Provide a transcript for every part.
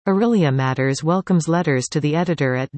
Aurelia Matters welcomes letters to the editor at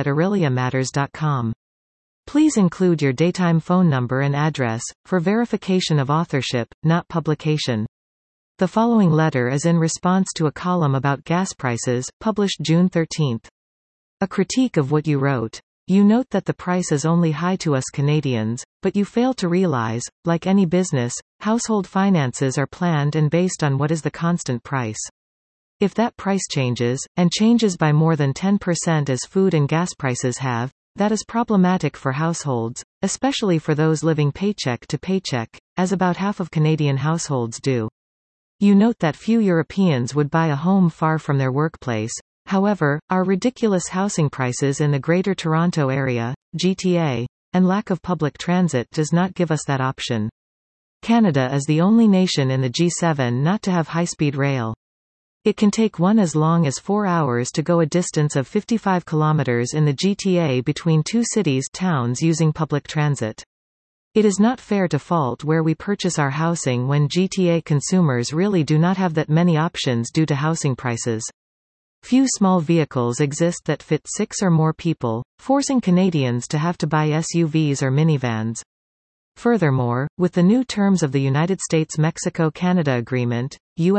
dave@aureliamatters.com. Please include your daytime phone number and address, for verification of authorship, not publication. The following letter is in response to a column about gas prices, published June 13. A critique of what you wrote. You note that the price is only high to us Canadians, but you fail to realize, like any business, household finances are planned and based on what is the constant price. If that price changes, and changes by more than 10% as food and gas prices have, that is problematic for households, especially for those living paycheck to paycheck, as about half of Canadian households do. You note that few Europeans would buy a home far from their workplace. However, our ridiculous housing prices in the Greater Toronto Area, GTA, and lack of public transit does not give us that option. Canada is the only nation in the G7 not to have high-speed rail. It can take one as long as 4 hours to go a distance of 55 kilometers in the GTA between two towns using public transit. It is not fair to fault where we purchase our housing when GTA consumers really do not have that many options due to housing prices. Few small vehicles exist that fit 6 or more people, forcing Canadians to have to buy SUVs or minivans. Furthermore, with the new terms of the United States-Mexico-Canada Agreement,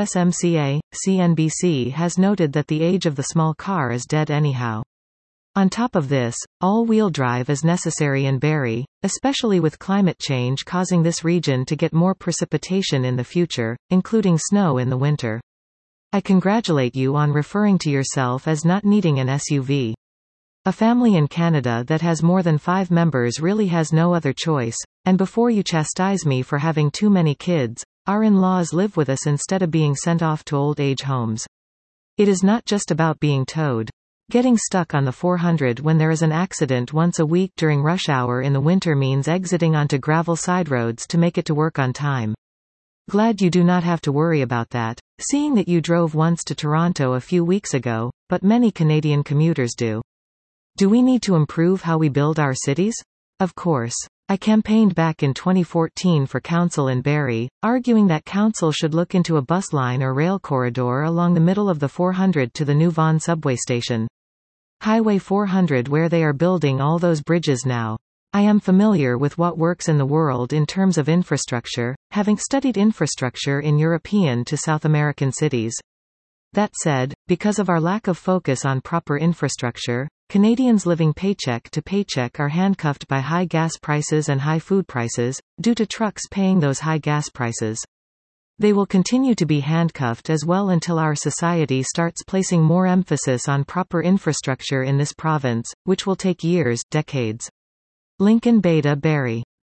USMCA, CNBC has noted that the age of the small car is dead anyhow. On top of this, all-wheel drive is necessary in Barrie, especially with climate change causing this region to get more precipitation in the future, including snow in the winter. I congratulate you on referring to yourself as not needing an SUV. A family in Canada that has more than 5 members really has no other choice, and before you chastise me for having too many kids, our in-laws live with us instead of being sent off to old-age homes. It is not just about being towed. Getting stuck on the 400 when there is an accident once a week during rush hour in the winter means exiting onto gravel side roads to make it to work on time. Glad you do not have to worry about that, seeing that you drove once to Toronto a few weeks ago, but many Canadian commuters do. Do we need to improve how we build our cities? Of course. I campaigned back in 2014 for council in Barrie, arguing that council should look into a bus line or rail corridor along the middle of the 400 to the new Vaughan subway station. Highway 400 where they are building all those bridges now. I am familiar with what works in the world in terms of infrastructure, having studied infrastructure in European to South American cities. That said, because of our lack of focus on proper infrastructure, Canadians living paycheck to paycheck are handcuffed by high gas prices and high food prices, due to trucks paying those high gas prices. They will continue to be handcuffed as well until our society starts placing more emphasis on proper infrastructure in this province, which will take years, decades. Lincoln Beda Barrie.